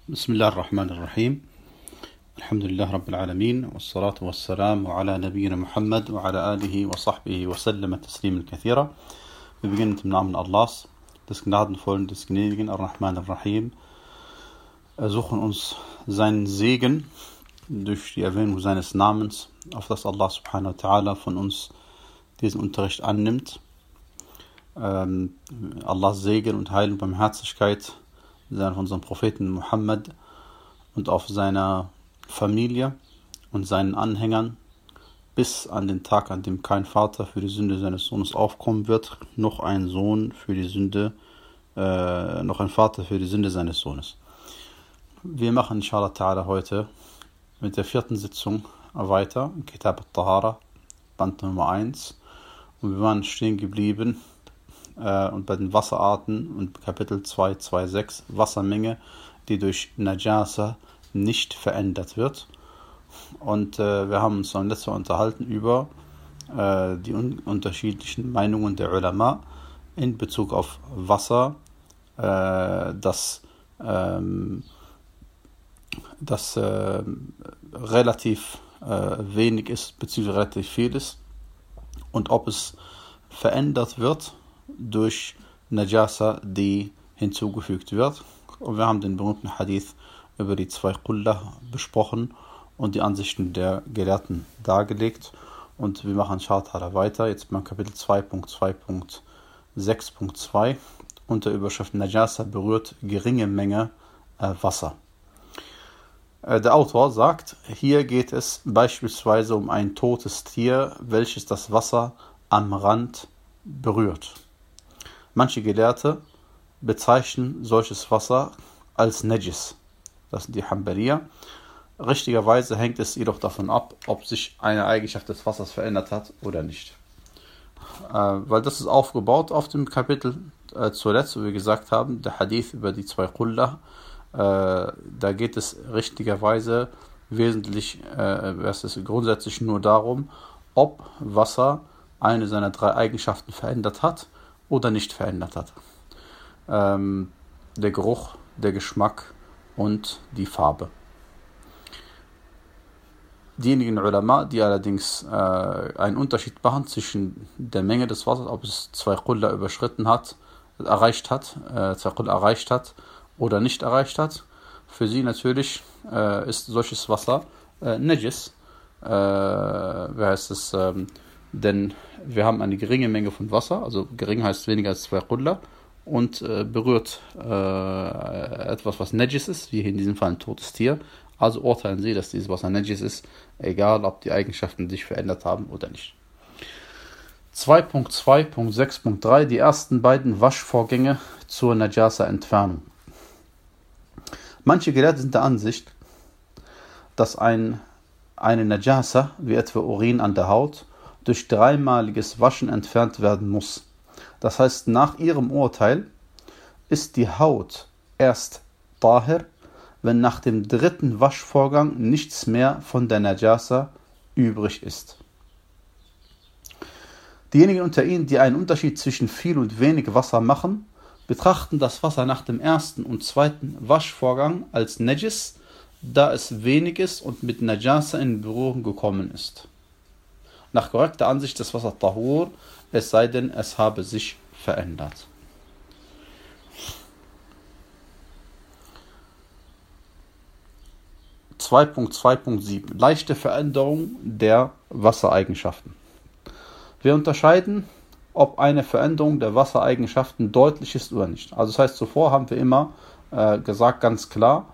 بسم الله الرحمن الرحيم الحمد لله رب العالمين والصلاة والسلام على نبينا Muhammad وعلى آله وصحبه وسلم تسليما كثيرا. Wir beginnen mit dem Namen Allahs, des Gnadenvollen, des Gnädigen, Ar-Rahman Ar-Rahim. Ersuchen uns seinen Segen durch die Erwähnung seines Namens, auf das Allah subhanahu wa ta'ala von uns diesen Unterricht annimmt. Allahs Segen und Heil und Barmherzigkeit seien auf unseren Propheten Muhammad und auf seiner Familie und seinen Anhängern bis an den Tag, an dem kein Vater für die Sünde seines Sohnes aufkommen wird, noch ein Sohn für die Sünde, noch ein Vater für die Sünde seines Sohnes. Wir machen inshallah ta'ala heute mit der 4. Sitzung weiter, Kitab al-Tahara, Band Nummer 1, und wir waren stehen geblieben und bei den Wasserarten und Kapitel 2.2.6 Wassermenge, die durch Najasa nicht verändert wird. Und wir haben uns dann letztes Mal unterhalten über die unterschiedlichen Meinungen der Ulama in Bezug auf Wasser, das relativ wenig ist, beziehungsweise relativ viel ist, und ob es verändert wird durch Najasa, die hinzugefügt wird. Und wir haben den berühmten Hadith über die 2 Qullah besprochen und die Ansichten der Gelehrten dargelegt. Und wir machen inshallah weiter, jetzt beim Kapitel 2.2.6.2 unter Überschrift Najasa berührt geringe Menge Wasser. Der Autor sagt, hier geht es beispielsweise um ein totes Tier, welches das Wasser am Rand berührt. Manche Gelehrte bezeichnen solches Wasser als Najis. Das sind die Hanbaliya. Richtigerweise hängt es jedoch davon ab, ob sich eine Eigenschaft des Wassers verändert hat oder nicht. Weil das ist aufgebaut auf dem Kapitel zuletzt, wo wir gesagt haben, der Hadith über die 2 Qullah, da geht es richtigerweise wesentlich, es ist grundsätzlich nur darum, ob Wasser eine seiner 3 Eigenschaften verändert hat oder nicht verändert hat. Der Geruch, der Geschmack und die Farbe. Diejenigen Ulama, die allerdings einen Unterschied machen zwischen der Menge des Wassers, ob es 2 Qullah erreicht hat oder nicht erreicht hat, für sie natürlich ist solches Wasser Najis. Denn wir haben eine geringe Menge von Wasser, also gering heißt weniger als 2 Qullah, und berührt etwas, was Najis ist, wie hier in diesem Fall ein totes Tier. Also urteilen sie, dass dieses Wasser Najis ist, egal ob die Eigenschaften sich verändert haben oder nicht. 2.2.6.3 die ersten beiden Waschvorgänge zur Najasa-Entfernung. Manche Gelehrte sind der Ansicht, dass eine Najasa, wie etwa Urin an der Haut, durch 3-maliges Waschen entfernt werden muss. Das heißt, nach ihrem Urteil ist die Haut erst Tahir, wenn nach dem 3. Waschvorgang nichts mehr von der Najasa übrig ist. Diejenigen unter ihnen, die einen Unterschied zwischen viel und wenig Wasser machen, betrachten das Wasser nach dem 1. und 2. Waschvorgang als Najis, da es wenig ist und mit Najasa in Berührung gekommen ist. Nach korrekter Ansicht ist Wasser Tahur, es sei denn, es habe sich verändert. (2.2.7) Leichte Veränderung der Wassereigenschaften. Wir unterscheiden, ob eine Veränderung der Wassereigenschaften deutlich ist oder nicht. Also das heißt, zuvor haben wir immer gesagt, ganz klar,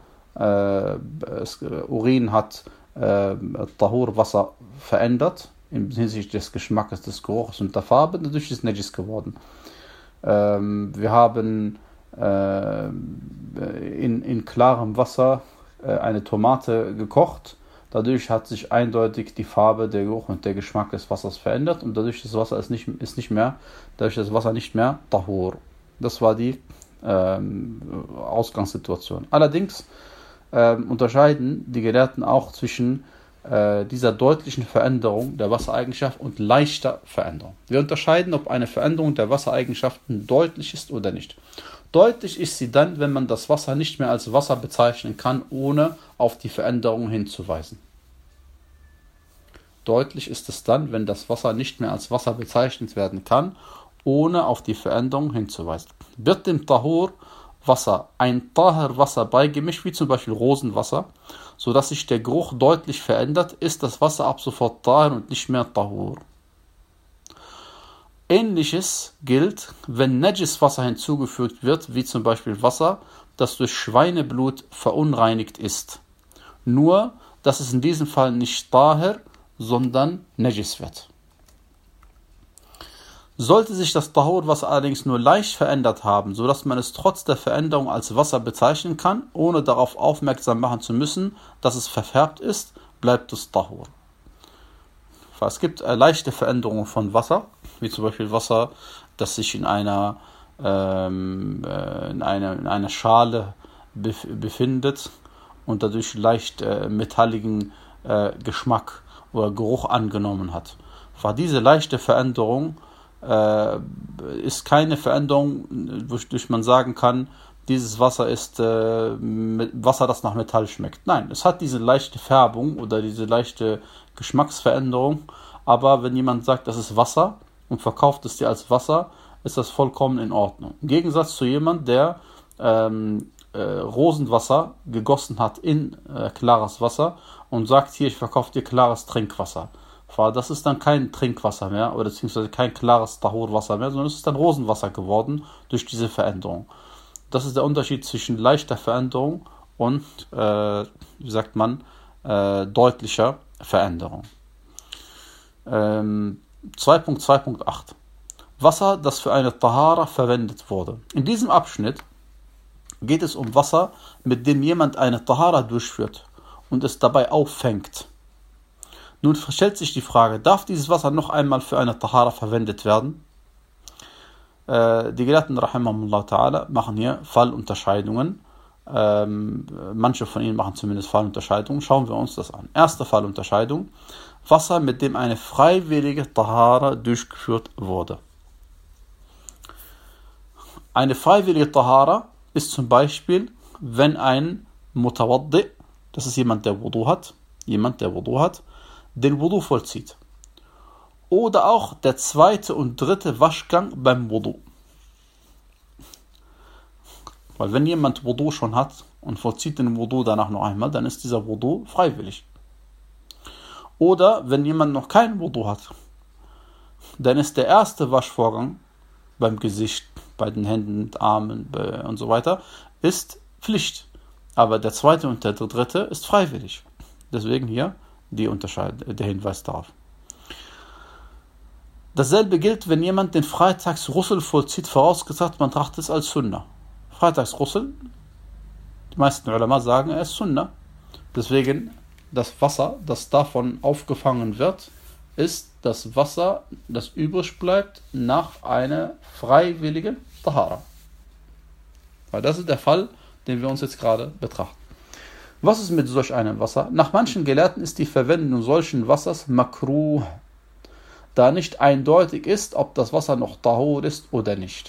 Urin hat Tahur-Wasser verändert, hinsichtlich des Geschmackes, des Geruchs und der Farbe, dadurch ist es Najis geworden. Wir haben in klarem Wasser eine Tomate gekocht, dadurch hat sich eindeutig die Farbe, der Geruch und der Geschmack des Wassers verändert und dadurch das Wasser das Wasser nicht mehr Tahur. Das war die Ausgangssituation. Allerdings unterscheiden die Gelehrten auch zwischen dieser deutlichen Veränderung der Wassereigenschaft und leichter Veränderung. Wir unterscheiden, ob eine Veränderung der Wassereigenschaften deutlich ist oder nicht. Deutlich ist sie dann, wenn man das Wasser nicht mehr als Wasser bezeichnen kann, ohne auf die Veränderung hinzuweisen. Deutlich ist es dann, wenn das Wasser nicht mehr als Wasser bezeichnet werden kann, ohne auf die Veränderung hinzuweisen. Wird dem Tahur Wasser ein Tahir-Wasser beigemischt, wie zum Beispiel Rosenwasser, sodass sich der Geruch deutlich verändert, ist das Wasser ab sofort Tahir und nicht mehr Tahur. Ähnliches gilt, wenn Najis-Wasser hinzugefügt wird, wie zum Beispiel Wasser, das durch Schweineblut verunreinigt ist. Nur, dass es in diesem Fall nicht Tahir, sondern Najis wird. Sollte sich das Tahur-Wasser allerdings nur leicht verändert haben, sodass man es trotz der Veränderung als Wasser bezeichnen kann, ohne darauf aufmerksam machen zu müssen, dass es verfärbt ist, bleibt es Tahur. Es gibt leichte Veränderungen von Wasser, wie zum Beispiel Wasser, das sich in einer Schale befindet und dadurch leicht metalligen Geschmack oder Geruch angenommen hat. Diese leichte Veränderung ist keine Veränderung, wodurch man sagen kann, dieses Wasser ist Wasser, das nach Metall schmeckt. Nein, es hat diese leichte Färbung oder diese leichte Geschmacksveränderung, aber wenn jemand sagt, das ist Wasser und verkauft es dir als Wasser, ist das vollkommen in Ordnung. Im Gegensatz zu jemand, der Rosenwasser gegossen hat in klares Wasser und sagt, hier, ich verkaufe dir klares Trinkwasser. Das ist dann kein Trinkwasser mehr, oder beziehungsweise kein klares Tahurwasser mehr, sondern es ist dann Rosenwasser geworden durch diese Veränderung. Das ist der Unterschied zwischen leichter Veränderung und, deutlicher Veränderung. 2.2.8 Wasser, das für eine Tahara verwendet wurde. In diesem Abschnitt geht es um Wasser, mit dem jemand eine Tahara durchführt und es dabei auffängt. Nun stellt sich die Frage, darf dieses Wasser noch einmal für eine Tahara verwendet werden? Die Gelehrten, rahimahumullah ta'ala, machen hier Fallunterscheidungen. Manche von ihnen machen zumindest Fallunterscheidungen. Schauen wir uns das an. Erste Fallunterscheidung: Wasser, mit dem eine freiwillige Tahara durchgeführt wurde. Eine freiwillige Tahara ist zum Beispiel, wenn ein Mutawaddi, das ist jemand, der Wudu hat, den Wudu vollzieht. Oder auch der zweite und dritte Waschgang beim Wudu. Weil wenn jemand Wudu schon hat und vollzieht den Wudu danach noch einmal, dann ist dieser Wudu freiwillig. Oder wenn jemand noch keinen Wudu hat, dann ist der erste Waschvorgang beim Gesicht, bei den Händen, Armen und so weiter, ist Pflicht. Aber der zweite und der dritte ist freiwillig. Deswegen hier der Hinweis darauf. Dasselbe gilt, wenn jemand den Freitagsghusl vollzieht, vorausgesetzt, man trachtet es als Sunnah. Freitagsghusl, die meisten Ulama sagen, er ist Sunnah. Deswegen, das Wasser, das davon aufgefangen wird, ist das Wasser, das übrig bleibt nach einer freiwilligen Tahara. Weil das ist der Fall, den wir uns jetzt gerade betrachten. Was ist mit solch einem Wasser? Nach manchen Gelehrten ist die Verwendung solchen Wassers makruh, da nicht eindeutig ist, ob das Wasser noch Tahur ist oder nicht.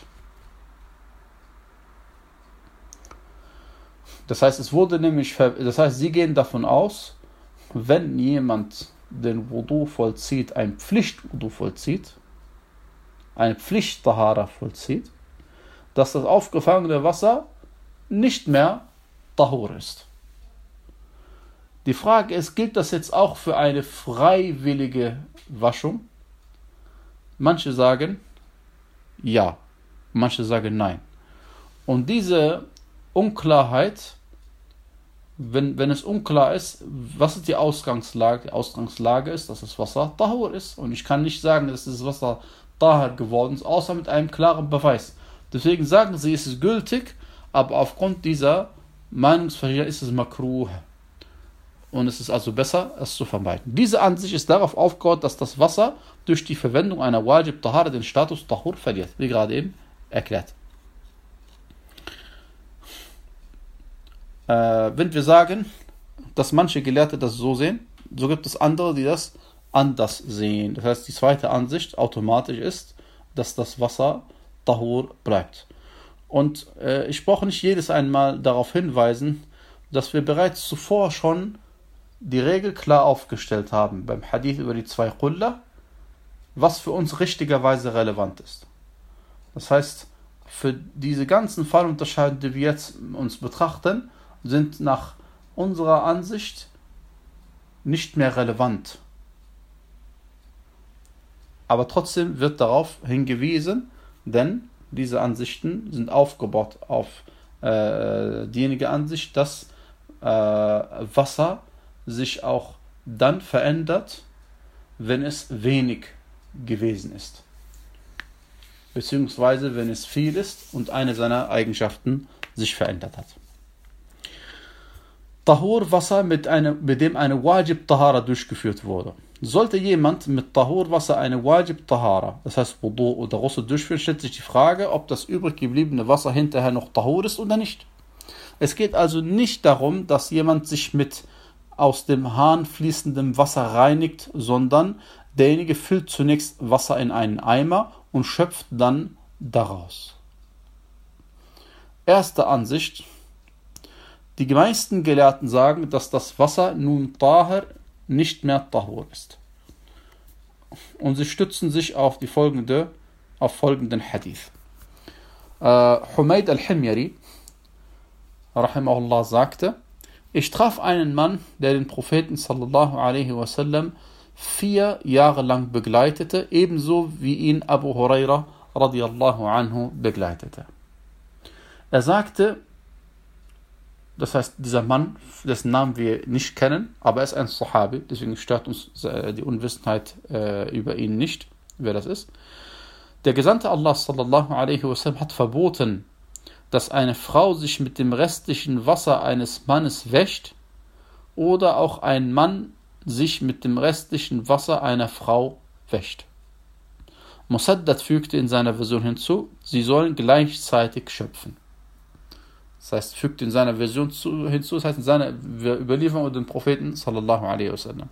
Das heißt, sie gehen davon aus, wenn jemand den Wudu vollzieht, ein Pflichtwudu vollzieht, eine Pflicht-Tahara vollzieht, dass das aufgefangene Wasser nicht mehr Tahur ist. Die Frage ist, gilt das jetzt auch für eine freiwillige Waschung? Manche sagen ja, manche sagen nein. Und diese Unklarheit, wenn es unklar ist, was ist die Ausgangslage? Die Ausgangslage ist, dass das Wasser Tahur ist. Und ich kann nicht sagen, dass das Wasser Tahur geworden ist, außer mit einem klaren Beweis. Deswegen sagen sie, es ist gültig, aber aufgrund dieser Meinungsverschiedenheit ist es makruh. Und es ist also besser, es zu vermeiden. Diese Ansicht ist darauf aufgebaut, dass das Wasser durch die Verwendung einer Wajib Tahara den Status Tahur verliert, wie gerade eben erklärt. Wenn wir sagen, dass manche Gelehrte das so sehen, so gibt es andere, die das anders sehen. Das heißt, die zweite Ansicht automatisch ist, dass das Wasser Tahur bleibt. Und ich brauche nicht jedes einmal darauf hinweisen, dass wir bereits zuvor schon die Regel klar aufgestellt haben beim Hadith über die 2 Qulla, was für uns richtigerweise relevant ist. Das heißt, für diese ganzen Fallunterscheidungen, die wir jetzt uns betrachten, sind nach unserer Ansicht nicht mehr relevant. Aber trotzdem wird darauf hingewiesen, denn diese Ansichten sind aufgebaut auf diejenige Ansicht, dass Wasser sich auch dann verändert, wenn es wenig gewesen ist. Beziehungsweise wenn es viel ist und eine seiner Eigenschaften sich verändert hat. Tahur, Wasser, mit dem eine Wajib Tahara durchgeführt wurde. Sollte jemand mit Tahur Wasser eine Wajib Tahara, das heißt Wudu oder Ghusl durchführen, stellt sich die Frage, ob das übrig gebliebene Wasser hinterher noch Tahur ist oder nicht. Es geht also nicht darum, dass jemand sich mit aus dem Hahn fließendem Wasser reinigt, sondern derjenige füllt zunächst Wasser in einen Eimer und schöpft dann daraus. Erste Ansicht: Die meisten Gelehrten sagen, dass das Wasser nun Tahir nicht mehr Tahur ist. Und sie stützen sich auf folgenden Hadith. Humayd al-Himyari rahimahullah sagte: Ich traf einen Mann, der den Propheten sallallahu alaihi wasallam 4 Jahre lang begleitete, ebenso wie ihn Abu Huraira radiyallahu anhu begleitete. Er sagte, das heißt, dieser Mann, dessen Namen wir nicht kennen, aber er ist ein Sahabi, deswegen stört uns die Unwissenheit über ihn nicht, wer das ist. Der Gesandte Allah sallallahu alaihi wasallam hat verboten, dass eine Frau sich mit dem restlichen Wasser eines Mannes wäscht oder auch ein Mann sich mit dem restlichen Wasser einer Frau wäscht. Musaddad fügte in seiner Version hinzu, sie sollen gleichzeitig schöpfen. Das heißt, fügte in seiner Version hinzu, das heißt in seiner Überlieferung den Propheten sallallahu alaihi wasallam.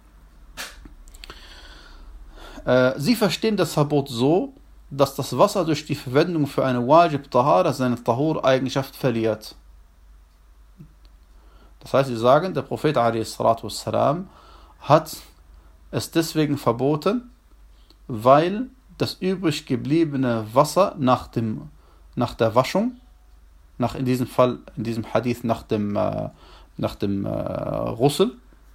Sie verstehen das Verbot so, dass das Wasser durch die Verwendung für eine Wajib Tahara seine Tahur-Eigenschaft verliert. Das heißt, sie sagen, der Prophet a.s. hat es deswegen verboten, weil das übrig gebliebene Wasser nach der Waschung, in diesem Hadith nach dem Ghusl,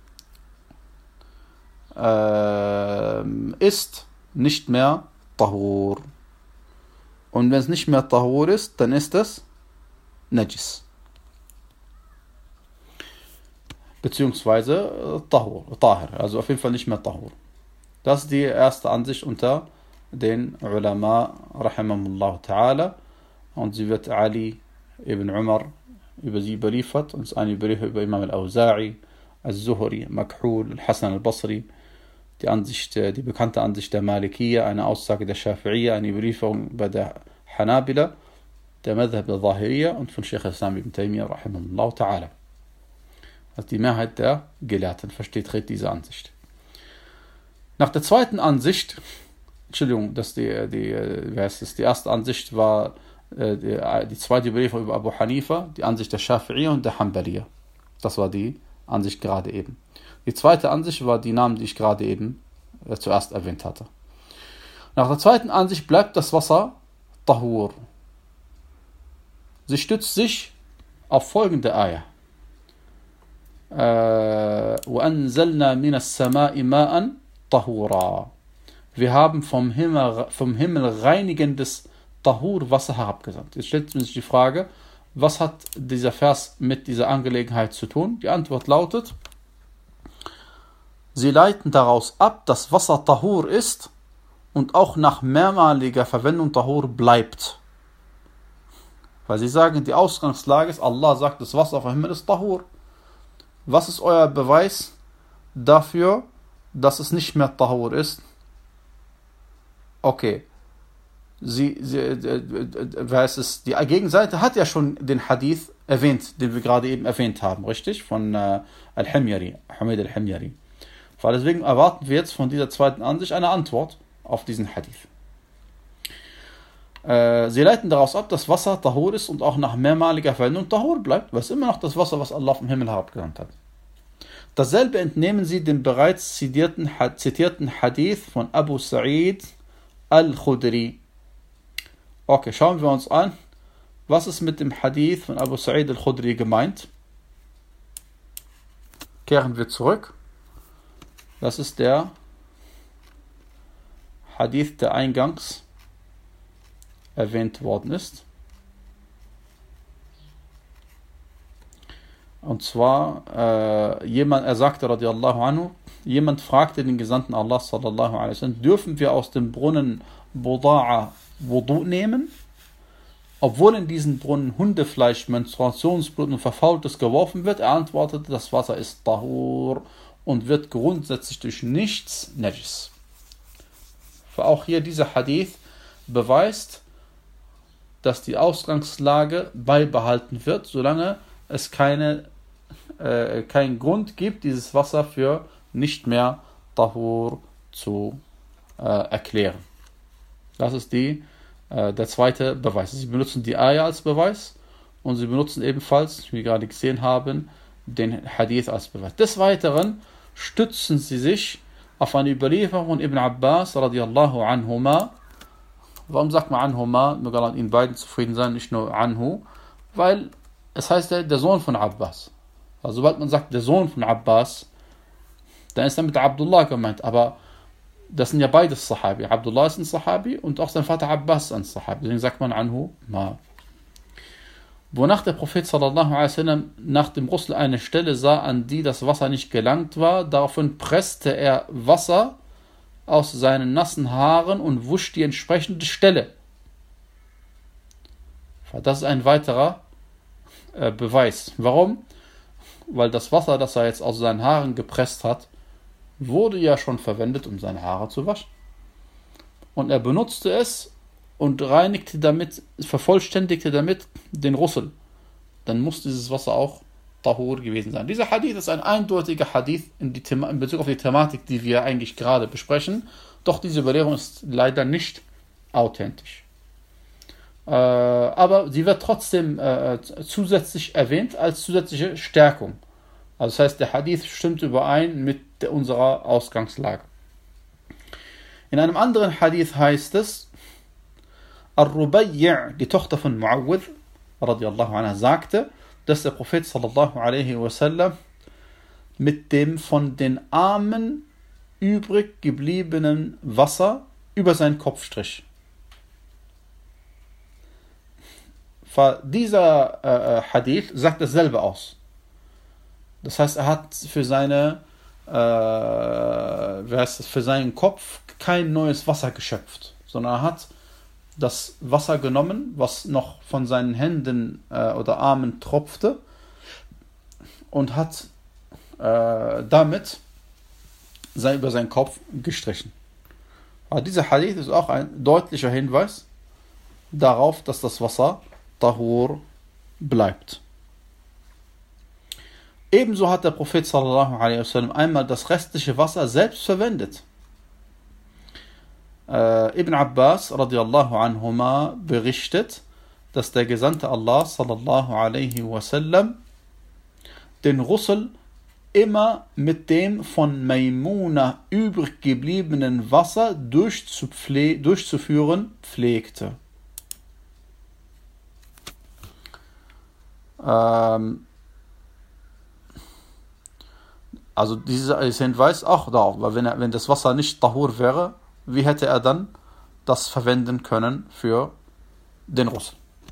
ist nicht mehr Tahur. Und wenn es nicht mehr Tahur ist, dann ist es Najis. Beziehungsweise Tahir, also auf jeden Fall nicht mehr Tahur. Das ist die erste Ansicht unter den Ulama rahimahumullah ta'ala, und sie wird Ali ibn Umar über sie überliefert, und es ist eine Überlieferung über Imam al-Awza'i, al-Zuhri, Makhul, al-Hasan al-Basri, die bekannte Ansicht der Malikiyya, eine Aussage der Shafi'iyya, eine Überlieferung bei der Hanabila, der Madhhab der Zahiriyya und von Sheikh al-Islam ibn Taymiyyah rahimahullah ta'ala. Also die Mehrheit der Gelehrten vertritt diese Ansicht. Nach der zweiten Ansicht, die erste Ansicht war die zweite Überlieferung über Abu Hanifa, die Ansicht der Shafi'iyya und der Hanbaliyya. Das war die Ansicht gerade eben. Die zweite Ansicht war die Namen, die ich gerade eben zuerst erwähnt hatte. Nach der zweiten Ansicht bleibt das Wasser Tahur. Sie stützt sich auf folgende Ayah. وَأَنزَلْنَا مِنَ السَّمَاءِ مَاءً طَهُورًا. Wir haben vom Himmel reinigendes Tahur-Wasser herabgesandt. Jetzt stellt sich die Frage, was hat dieser Vers mit dieser Angelegenheit zu tun? Die Antwort lautet: Sie leiten daraus ab, dass Wasser Tahur ist und auch nach mehrmaliger Verwendung Tahur bleibt. Weil sie sagen, die Ausgangslage ist, Allah sagt, das Wasser vom Himmel ist Tahur. Was ist euer Beweis dafür, dass es nicht mehr Tahur ist? Okay. Die Gegenseite hat ja schon den Hadith erwähnt, den wir gerade eben erwähnt haben, richtig? Von Al-Himyari, Humayd al-Himyari. Weil deswegen erwarten wir jetzt von dieser zweiten Ansicht eine Antwort auf diesen Hadith. Sie leiten daraus ab, dass Wasser Tahur ist und auch nach mehrmaliger Verwendung Tahur bleibt, weil es immer noch das Wasser, was Allah vom Himmel herabgesandt hat. Dasselbe entnehmen sie dem bereits zitierten Hadith von Abu Sa'id al-Khudri. Okay, schauen wir uns an, was ist mit dem Hadith von Abu Sa'id al-Khudri gemeint. Kehren wir zurück. Das ist der Hadith, der eingangs erwähnt worden ist. Und zwar, er sagte, radiallahu anhu, jemand fragte den Gesandten Allah, sallallahu alaihi wasallam, dürfen wir aus dem Brunnen Buda'a Wudu nehmen, obwohl in diesen Brunnen Hundefleisch, Menstruationsblut und Verfaultes geworfen wird? Er antwortete, das Wasser ist Tahur und wird grundsätzlich durch nichts Najis. Auch hier dieser Hadith beweist, dass die Ausgangslage beibehalten wird, solange es keinen Grund gibt, dieses Wasser für nicht mehr Tahur zu erklären. Das ist der zweite Beweis. Sie benutzen die Ayah als Beweis und sie benutzen ebenfalls, wie wir gerade gesehen haben, den Hadith als Beweis. Des Weiteren stützen sie sich auf eine Überlieferung von Ibn Abbas radiallahu anhuma. Warum sagt man anhuma? Möge Allah ihnen beiden zufrieden sein, nicht nur anhu, weil es heißt der Sohn von Abbas. Also sobald man sagt der Sohn von Abbas, dann ist damit Abdullah gemeint, aber das sind ja beides Sahabi. Abdullah ist ein Sahabi und auch sein Vater Abbas ist ein Sahabi. Deswegen sagt man anhu ma. Wonach der Prophet sallallahu alaihi wasallam nach dem Ghusl eine Stelle sah, an die das Wasser nicht gelangt war, daraufhin presste er Wasser aus seinen nassen Haaren und wusch die entsprechende Stelle. Das ist ein weiterer Beweis. Warum? Weil das Wasser, das er jetzt aus seinen Haaren gepresst hat, wurde ja schon verwendet, um seine Haare zu waschen. Und er benutzte es und reinigte damit, vervollständigte damit den Ghusl. Dann muss dieses Wasser auch Tahur gewesen sein. Dieser Hadith ist ein eindeutiger Hadith in Bezug auf die Thematik, die wir eigentlich gerade besprechen. Doch diese Überlegung ist leider nicht authentisch. Aber sie wird trotzdem zusätzlich erwähnt als zusätzliche Stärkung. Also das heißt, der Hadith stimmt überein mit unserer Ausgangslage. In einem anderen Hadith heißt es, Ar-Rubayy', die Tochter von Mu'awwidh, radiallahu anha, sagte, dass der Prophet sallallahu alaihi wasallam mit dem von den Armen übrig gebliebenen Wasser über seinen Kopf strich. Dieser Hadith sagt dasselbe aus. Das heißt, er hat für seinen Kopf kein neues Wasser geschöpft, sondern er hat das Wasser genommen, was noch von seinen Händen oder Armen tropfte, und hat damit über seinen Kopf gestrichen. Aber dieser Hadith ist auch ein deutlicher Hinweis darauf, dass das Wasser Tahur bleibt. Ebenso hat der Prophet sallallahu alaihi wasallam einmal das restliche Wasser selbst verwendet. Ibn Abbas radiallahu anhuma berichtet, dass der Gesandte Allah sallallahu alaihi wasallam den Ghusl immer mit dem von Maimuna übrig gebliebenen Wasser durchzuführen pflegte. Also dieser Hinweis auch darauf, weil wenn das Wasser nicht Tahur wäre, wie hätte er dann das verwenden können für den Ghusl?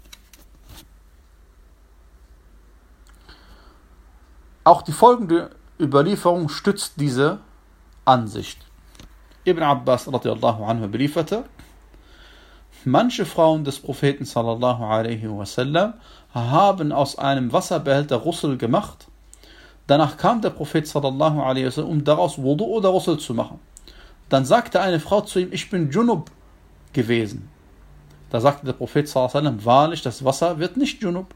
Auch die folgende Überlieferung stützt diese Ansicht. Ibn Abbas radiallahu anhu berieferte, manche Frauen des Propheten sallallahu alaihi wasallam haben aus einem Wasserbehälter Ghusl gemacht. Danach kam der Prophet sallallahu alaihi wasallam, um daraus Wudu oder Ghusl zu machen. Dann sagte eine Frau zu ihm, ich bin Junub gewesen. Da sagte der Prophet sallallahu alaihi wasallam, wahrlich, das Wasser wird nicht Junub.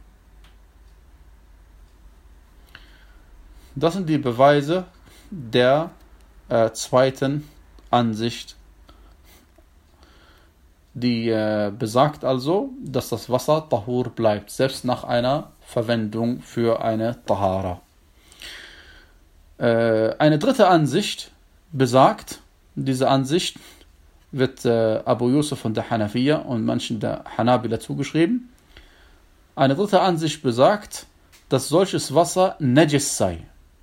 Das sind die Beweise der zweiten Ansicht. die besagt also, dass das Wasser Tahur bleibt, selbst nach einer Verwendung für eine Tahara. Eine dritte Ansicht besagt, diese Ansicht wird Abu Yusuf von der Hanafiya und manchen der Hanabila zugeschrieben. Eine dritte Ansicht besagt, dass solches Wasser Najis sei.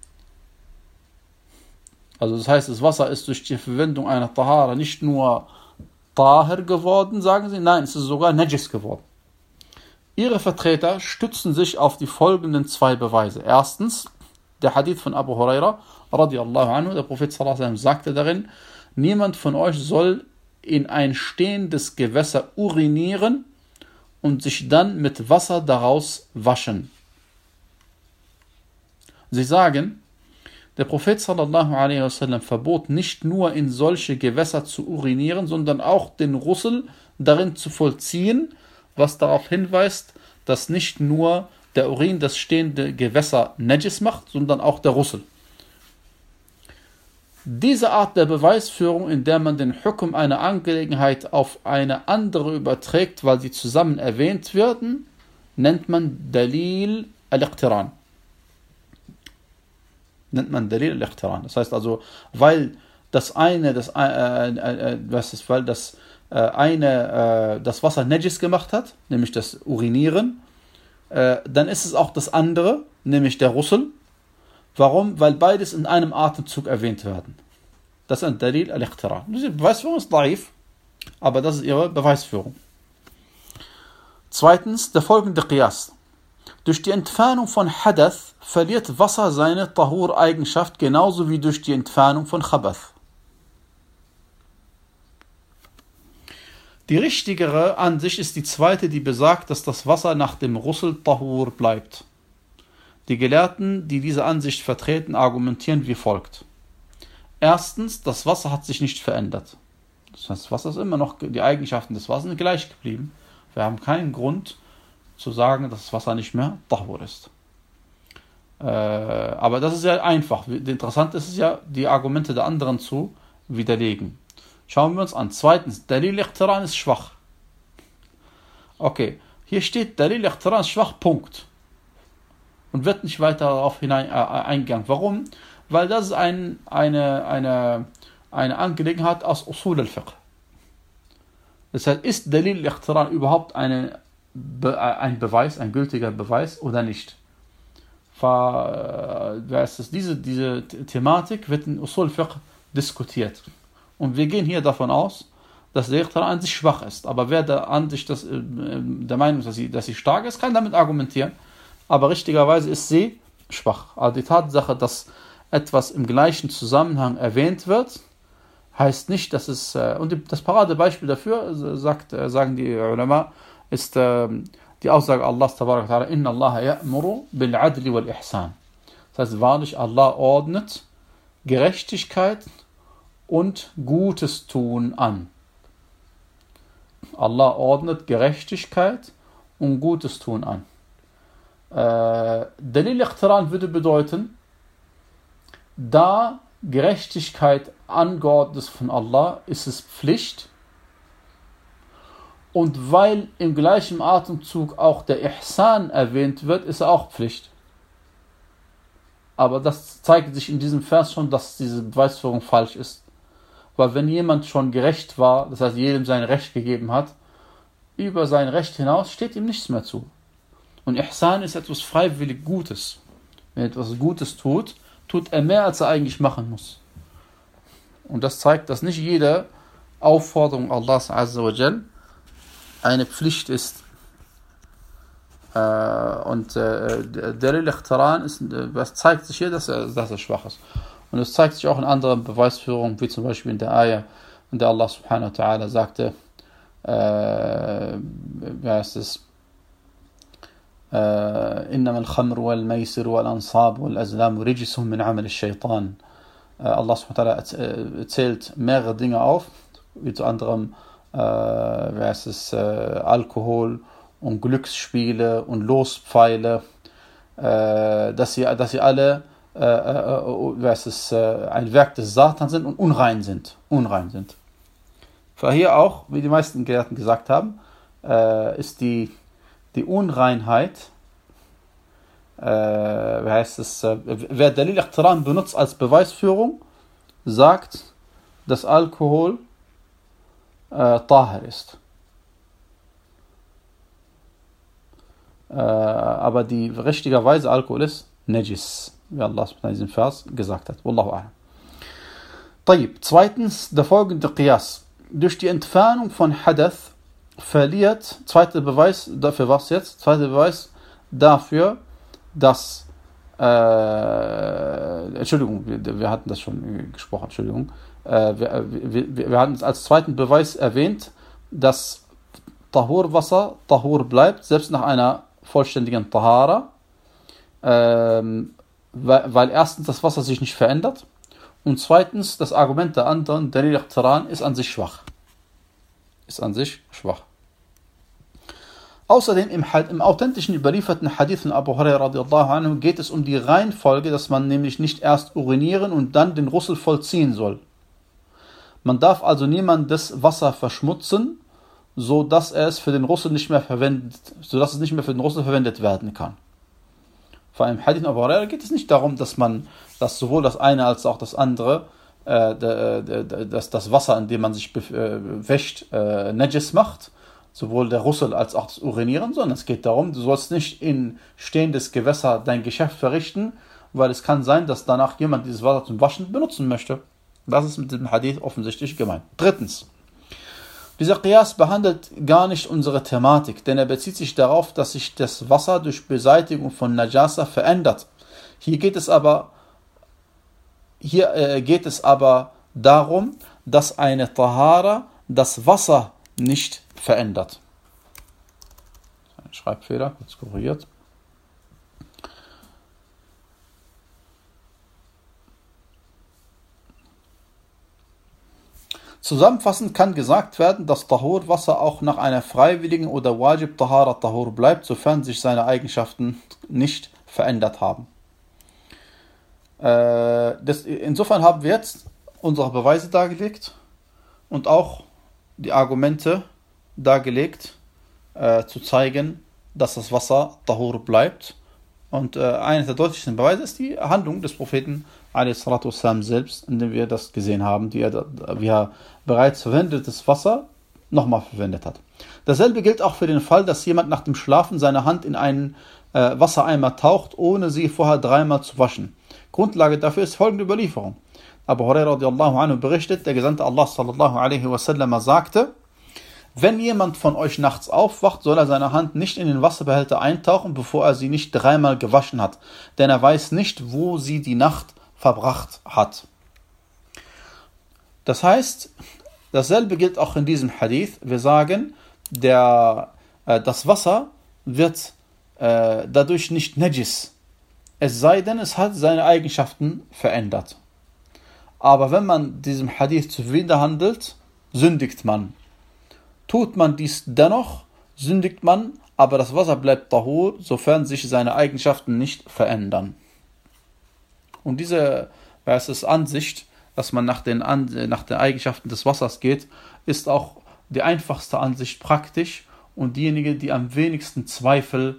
Also das heißt, das Wasser ist durch die Verwendung einer Tahara nicht nur Tahir geworden, sagen sie, nein, es ist sogar Najis geworden. Ihre Vertreter stützen sich auf die folgenden zwei Beweise. Erstens, der Hadith von Abu Huraira, radiallahu anhu, der Prophet sallallahu alaihi wasallam sagte darin, niemand von euch soll in ein stehendes Gewässer urinieren und sich dann mit Wasser daraus waschen. Sie sagen, der Prophet sallallahu alaihi wasallam verbot nicht nur in solche Gewässer zu urinieren, sondern auch den Ghusl darin zu vollziehen, was darauf hinweist, dass nicht nur der Urin das stehende Gewässer Najis macht, sondern auch der Ghusl. Diese Art der Beweisführung, in der man den Hukum einer Angelegenheit auf eine andere überträgt, weil sie zusammen erwähnt werden, nennt man Dalil al-Iqtiran. Das heißt also, weil das Wasser Najis gemacht hat, nämlich das Urinieren, dann ist es auch das andere, nämlich der Ghusl. Warum? Weil beides in einem Atemzug erwähnt werden. Das ist ein Dalil al-Iqtiran. Die Beweisführung ist daif, aber das ist ihre Beweisführung. Zweitens, der folgende Qiyas. Durch die Entfernung von Hadath verliert Wasser seine Tahur-Eigenschaft genauso wie durch die Entfernung von Khabath. Die richtigere Ansicht ist die zweite, die besagt, dass das Wasser nach dem Ghusl Tahur bleibt. Die Gelehrten, die diese Ansicht vertreten, argumentieren wie folgt. Erstens, das Wasser hat sich nicht verändert. Das heißt, das Wasser ist immer noch, die Eigenschaften des Wassers sind gleich geblieben. Wir haben keinen Grund zu sagen, dass das Wasser nicht mehr Tahur ist. Aber das ist ja einfach. Interessant ist es ja, die Argumente der anderen zu widerlegen. Schauen wir uns an. Zweitens, Dalil Iqtiran ist schwach. Okay, hier steht Dalil Iqtiran ist schwach, Punkt. Und wird nicht weiter darauf eingegangen. Warum? Weil das ist eine Angelegenheit aus Usul al-Fiqh. Das heißt, ist Dalil al-Iqtiran überhaupt ein Beweis, ein gültiger Beweis oder nicht? Diese Thematik wird in Usul al-Fiqh diskutiert. Und wir gehen hier davon aus, dass der Iqtiran an sich schwach ist. Aber wer der Meinung ist, dass sie stark ist, kann damit argumentieren. Aber richtigerweise ist sie schwach. Also die Tatsache, dass etwas im gleichen Zusammenhang erwähnt wird, heißt nicht, dass es... Und das Paradebeispiel dafür, sagen die Ulama, ist die Aussage Allahs tabarak ta'ala, Inna Allah ya'muru bil adli wal ihsan. Das heißt, wahrlich, Allah ordnet Gerechtigkeit und Gutes tun an. Allah ordnet Gerechtigkeit und Gutes tun an. Dalil Iqtiran würde bedeuten, da Gerechtigkeit angeordnet ist von Allah, ist es Pflicht. Und weil im gleichen Atemzug auch der Ihsan erwähnt wird, ist er auch Pflicht. Aber das zeigt sich in diesem Vers schon, dass diese Beweisführung falsch ist. Weil wenn jemand schon gerecht war, das heißt jedem sein Recht gegeben hat, über sein Recht hinaus steht ihm nichts mehr zu. Und Ihsan ist etwas freiwillig Gutes. Wenn er etwas Gutes tut, tut er mehr, als er eigentlich machen muss. Und das zeigt, dass nicht jede Aufforderung Allahs Azza wa Jal eine Pflicht ist. Dalil Iqtiran zeigt sich hier, dass er schwach ist. Und es zeigt sich auch in anderen Beweisführungen, wie zum Beispiel in der Ayah, in der Allah subhanahu wa ta'ala sagte, إنما الخمر والميسر والأنصاب والأزلام رجس من عمل الشيطان. Allah subhanahu wa ta'ala zählt mehrere Dinge auf, wie zu anderem Alkohol und Glücksspiele und Lospfeile, dass sie alle ein Werk des Satan sind und unrein sind. Hier auch, wie die meisten Gelehrten gesagt haben, ist die Unreinheit, wer Dalil Iqtiran benutzt als Beweisführung, sagt, dass Alkohol Tahir ist. Aber die richtigerweise Alkohol ist Najis, wie Allah in diesem Vers gesagt hat. Wallahu a'lam. طيب, zweitens, der folgende Qiyas. Durch die Entfernung von Hadath verliert, zweiter Beweis, dafür was jetzt? Zweiter Beweis dafür, dass, Entschuldigung, wir hatten das schon gesprochen, Entschuldigung. Wir hatten es als zweiten Beweis erwähnt, dass Tahur-Wasser Tahur bleibt, selbst nach einer vollständigen Tahara, weil erstens das Wasser sich nicht verändert und zweitens das Argument der anderen, Dalil Iqtiran, ist an sich schwach. Außerdem im authentischen überlieferten Hadith von Abu Hurairah radiallahu anhu geht es um die Reihenfolge, dass man nämlich nicht erst urinieren und dann den Ghusl vollziehen soll. Man darf also niemandes Wasser verschmutzen, so dass es für den Ghusl nicht mehr für den Ghusl verwendet werden kann. Vor allem im Hadith Abu Hurairah geht es nicht darum, dass sowohl das eine als auch das andere, dass das Wasser, in dem man sich wäscht, Najis macht, sowohl der Ghusl als auch das Urinieren, sondern es geht darum, du sollst nicht in stehendes Gewässer dein Geschäft verrichten, weil es kann sein, dass danach jemand dieses Wasser zum Waschen benutzen möchte. Das ist mit dem Hadith offensichtlich gemeint. Drittens, dieser Qiyas behandelt gar nicht unsere Thematik, denn er bezieht sich darauf, dass sich das Wasser durch Beseitigung von Najasa verändert. Hier geht es aber darum, dass eine Tahara das Wasser nicht verändert. Ein Schreibfehler, kurz korrigiert. Zusammenfassend kann gesagt werden, dass Tahur-Wasser auch nach einer freiwilligen oder Wajib-Tahara Tahur bleibt, sofern sich seine Eigenschaften nicht verändert haben. Insofern haben wir jetzt unsere Beweise dargelegt und auch die Argumente dargelegt, zu zeigen, dass das Wasser Tahur bleibt. Und einer der deutlichsten Beweise ist die Handlung des Propheten a.s. selbst, indem wir das gesehen haben, wie er bereits verwendetes Wasser nochmal verwendet hat. Dasselbe gilt auch für den Fall, dass jemand nach dem Schlafen seine Hand in einen Wassereimer taucht, ohne sie vorher dreimal zu waschen. Grundlage dafür ist folgende Überlieferung. Abu Hurairah radiallahu anhu berichtet, der Gesandte Allah sallallahu alaihi wasallam sagte: Wenn jemand von euch nachts aufwacht, soll er seine Hand nicht in den Wasserbehälter eintauchen, bevor er sie nicht dreimal gewaschen hat, denn er weiß nicht, wo sie die Nacht verbracht hat. Das heißt, dasselbe gilt auch in diesem Hadith. Wir sagen, das Wasser wird dadurch nicht Najis, es sei denn, es hat seine Eigenschaften verändert. Aber wenn man diesem Hadith zuwider handelt, sündigt man. Tut man dies dennoch, sündigt man, aber das Wasser bleibt Tahur, sofern sich seine Eigenschaften nicht verändern. Und diese Ansicht, dass man nach den Eigenschaften des Wassers geht, ist auch die einfachste Ansicht praktisch und diejenige, die am wenigsten Zweifel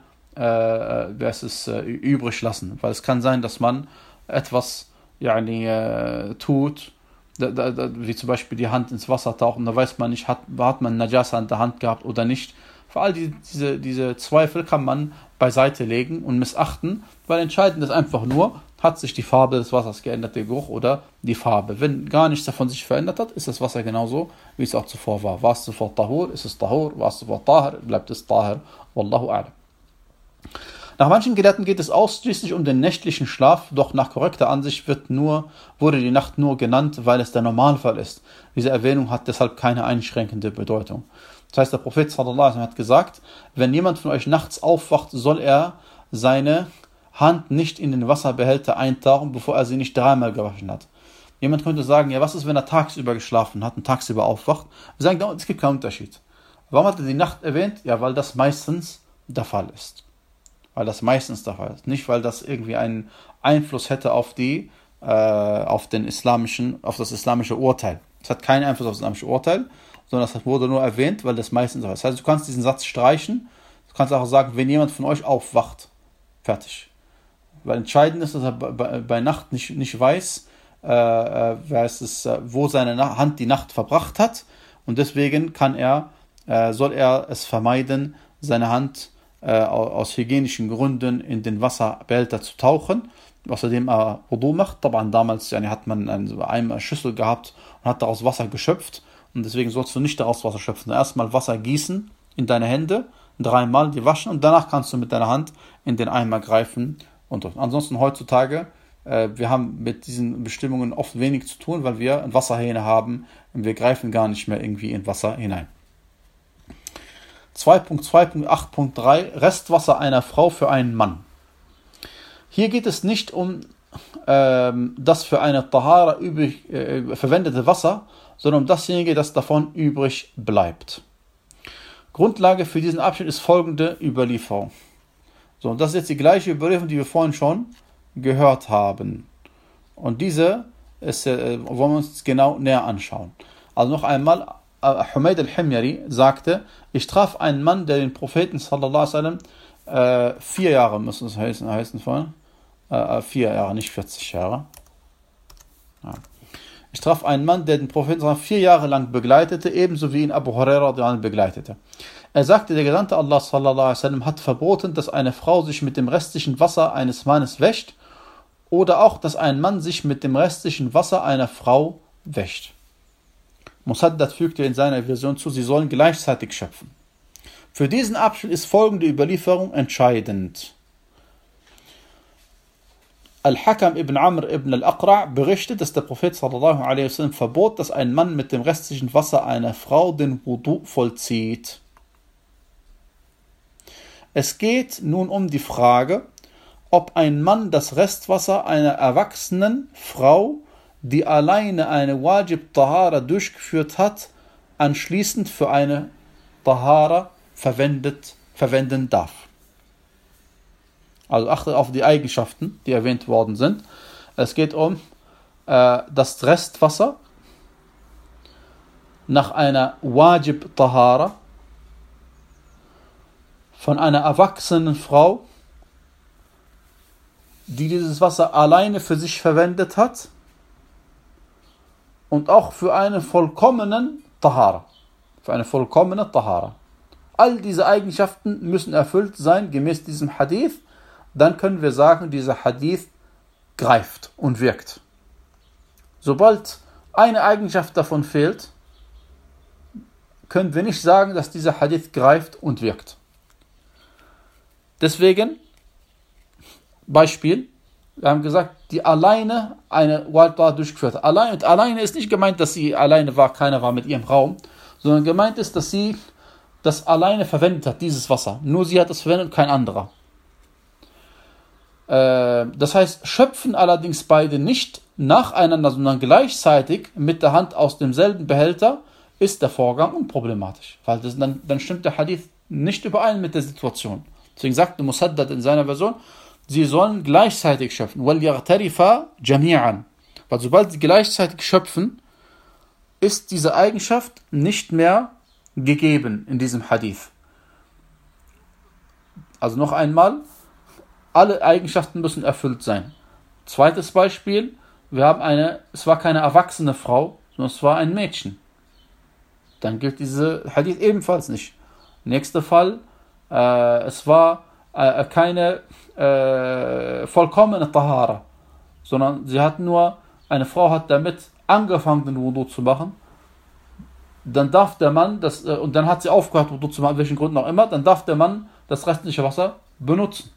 übrig lassen. Weil es kann sein, dass man etwas tut, wie zum Beispiel die Hand ins Wasser tauchen, da weiß man nicht, hat man Najasa in der Hand gehabt oder nicht. Für all diese Zweifel kann man beiseite legen und missachten, weil entscheidend ist einfach nur, hat sich die Farbe des Wassers geändert, der Geruch oder die Farbe. Wenn gar nichts davon sich verändert hat, ist das Wasser genauso, wie es auch zuvor war. War es zuvor Tahur, ist es Tahur. War es zuvor Tahir, bleibt es Tahir. Wallahu a'lam. Nach manchen Gelehrten geht es ausschließlich um den nächtlichen Schlaf, doch nach korrekter Ansicht wurde die Nacht nur genannt, weil es der Normalfall ist. Diese Erwähnung hat deshalb keine einschränkende Bedeutung. Das heißt, der Prophet sallallahu alaihi wasallam hat gesagt, wenn jemand von euch nachts aufwacht, soll er seine Hand nicht in den Wasserbehälter eintauchen, bevor er sie nicht dreimal gewaschen hat. Jemand könnte sagen, ja, was ist, wenn er tagsüber geschlafen hat und tagsüber aufwacht? Wir sagen, es gibt keinen Unterschied. Warum hat er die Nacht erwähnt? Ja, weil das meistens der Fall ist. Nicht, weil das irgendwie einen Einfluss hätte auf das islamische Urteil. Es hat keinen Einfluss auf das islamische Urteil sondern das wurde nur erwähnt, weil das meistens so ist. Das heißt, du kannst diesen Satz streichen, du kannst auch sagen, wenn jemand von euch aufwacht, fertig. Weil entscheidend ist, dass er bei Nacht nicht weiß, wo seine Hand die Nacht verbracht hat, und deswegen soll er es vermeiden, seine Hand aus hygienischen Gründen in den Wasserbehälter zu tauchen, außerdem er Wudu macht. Damals hat man eine Schüssel gehabt und hat daraus Wasser geschöpft, und deswegen sollst du nicht daraus Wasser schöpfen. Erstmal Wasser gießen in deine Hände, 3-mal die waschen, und danach kannst du mit deiner Hand in den Eimer greifen. Und ansonsten heutzutage, wir haben mit diesen Bestimmungen oft wenig zu tun, weil wir eine Wasserhähne haben und wir greifen gar nicht mehr irgendwie in Wasser hinein. 2.2.8.3 Restwasser einer Frau für einen Mann. Hier geht es nicht um das für eine Tahara verwendete Wasser, sondern um dasjenige, das davon übrig bleibt. Grundlage für diesen Abschnitt ist folgende Überlieferung. So, und das ist jetzt die gleiche Überlieferung, die wir vorhin schon gehört haben. Und diese wollen wir uns genau näher anschauen. Also noch einmal, Humayd al-Himyari sagte, ich traf einen Mann, der den Propheten sallallahu alaihi wasallam 4 Jahre, müssen es heißen vorhin, 4 Jahre, nicht 40 Jahre. Ja. Ich traf einen Mann, der den Propheten 4 Jahre lang begleitete, ebenso wie ihn Abu Huraira begleitete. Er sagte, der Gesandte Allah sallallahu alaihi wasallam hat verboten, dass eine Frau sich mit dem restlichen Wasser eines Mannes wäscht, oder auch, dass ein Mann sich mit dem restlichen Wasser einer Frau wäscht. Musaddad fügte in seiner Version zu, sie sollen gleichzeitig schöpfen. Für diesen Abschnitt ist folgende Überlieferung entscheidend. Al-Hakam ibn Amr ibn al-Aqra' berichtet, dass der Prophet sallallahu alaihi wasallam verbot, dass ein Mann mit dem restlichen Wasser einer Frau den Wudu vollzieht. Es geht nun um die Frage, ob ein Mann das Restwasser einer erwachsenen Frau, die alleine eine Wajib Tahara durchgeführt hat, anschließend für eine Tahara verwenden darf. Also achte auf die Eigenschaften, die erwähnt worden sind. Es geht um das Restwasser nach einer Wajib Tahara von einer erwachsenen Frau, die dieses Wasser alleine für sich verwendet hat, und auch für eine vollkommene Tahara. All diese Eigenschaften müssen erfüllt sein, gemäß diesem Hadith. Dann können wir sagen, dieser Hadith greift und wirkt. Sobald eine Eigenschaft davon fehlt, können wir nicht sagen, dass dieser Hadith greift und wirkt. Deswegen, Beispiel, wir haben gesagt, die alleine eine Wajib durchgeführt hat. Alleine ist nicht gemeint, dass sie alleine war, keiner war mit ihrem Raum, sondern gemeint ist, dass sie das alleine verwendet hat, dieses Wasser. Nur sie hat es verwendet und kein anderer. Das heißt, schöpfen allerdings beide nicht nacheinander, sondern gleichzeitig mit der Hand aus demselben Behälter, ist der Vorgang unproblematisch. Weil dann stimmt der Hadith nicht überein mit der Situation. Deswegen sagte Musaddad in seiner Version, sie sollen gleichzeitig schöpfen. وَلْيَغْتَرِفَا جَمِيعًا. Weil sobald sie gleichzeitig schöpfen, ist diese Eigenschaft nicht mehr gegeben in diesem Hadith. Also noch einmal, alle Eigenschaften müssen erfüllt sein. Zweites Beispiel, es war keine erwachsene Frau, sondern es war ein Mädchen. Dann gilt diese Hadith ebenfalls nicht. Nächster Fall, es war keine vollkommene Tahara, sondern eine Frau hat damit angefangen, den Wudu zu machen. Dann darf der Mann, und dann hat sie aufgehört, Wudu zu machen, aus welchen Gründen auch immer, dann darf der Mann das restliche Wasser benutzen.